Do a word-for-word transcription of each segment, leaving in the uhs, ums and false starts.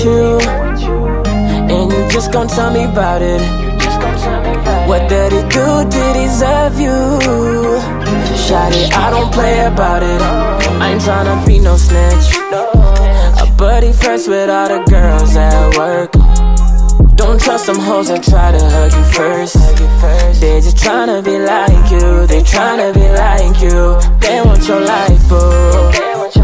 you, and you just gon' tell me about it. What did he do to deserve you? Shawty, I don't play about it. I ain't tryna be no snitch. A buddy first with all the girls at work. Don't trust them hoes that try to hug you first. They just tryna be like you. They tryna be like you. They want your life, boo.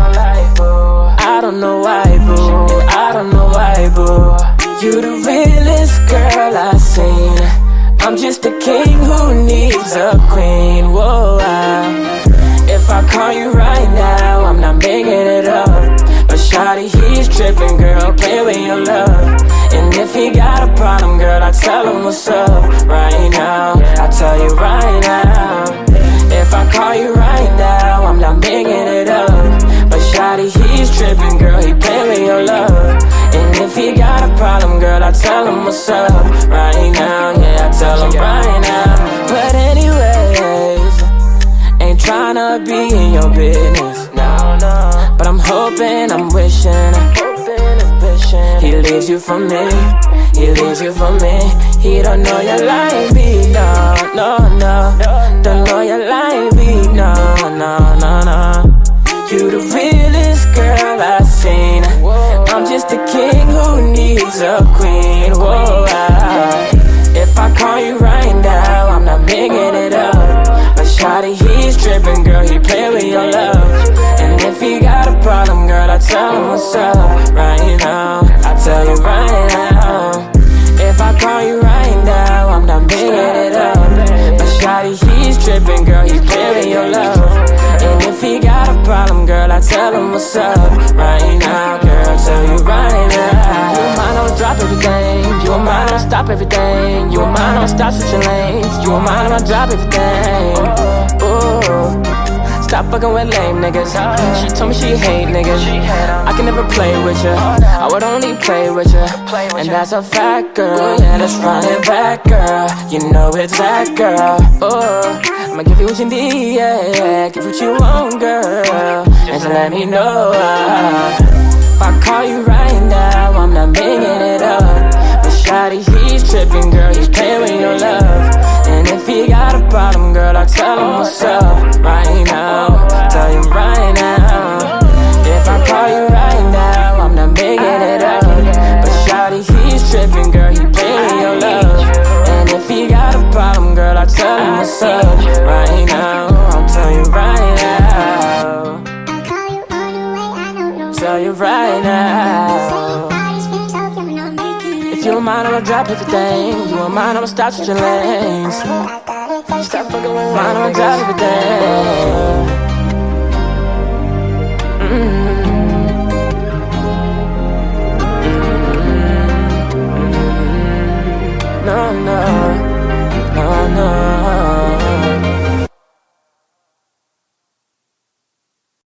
I don't know why, boo. I don't know why, boo. You the realest girl I've seen. I'm just a king who needs a queen. Whoa, I, if I call you right now, I'm not making it up. But shawty, he's tripping, girl, play with your love. And if he got a problem, girl, I tell him what's up right now. I tell you right now. If I call you right now, I'm not making it up. But shawty, he's tripping, girl, he play with your love. And if he got a problem, girl, I tell him what's up right now. Yeah, I tell him right now. But anyways, ain't tryna be in your business, no, no. But I'm hoping, I'm wishing he leaves you for me, he leaves you for me. He don't know you like me, no, no, no. Don't know you like me, no, no, no, no. You the realest girl I've seen. I'm just a king who needs a queen. Whoa, I, if I call you right now, I'm not making it up. But shawty, he's tripping, girl, he play with your love. And if he got a problem, girl, I tell him what's up right now. I tell you right now. If I call you right now, I'm not making it up. But shawty, he's tripping, girl, he play with your love. And if he got a problem, girl, I tell him what's up right now. Girl, tell you right now. You and mine, I'ma drop everything. You and mine, I'ma stop everything. You and mine, I'ma stop switching lanes. You and mine, I'ma drop everything. Ooh. Stop fucking with lame niggas. She told me she hate niggas. I can never play with you. I would only play with you. And that's a fact, girl. Yeah, let's run it back, girl. You know it's that, girl. Oh, I'ma give you what you need, yeah. Give what you want, girl. And so let me know. Uh, if I call you right now, I'm not making it up. But shawty, he's tripping, girl. He's playing with your love. And if he got a problem, girl, I tell him what's up right now. Tell you right now. If I call you right now, I'm not making it up. But shawty, he's tripping, girl, he playing with your love. And if he got a problem, girl, I tell him what's up right now. I'll tell you right now. Tell you right now. If you don't mind, I'ma drop everything. You don't mind, I'ma stop switching lanes. Stop fucking with mine, I'ma drop everything. Mm-hmm.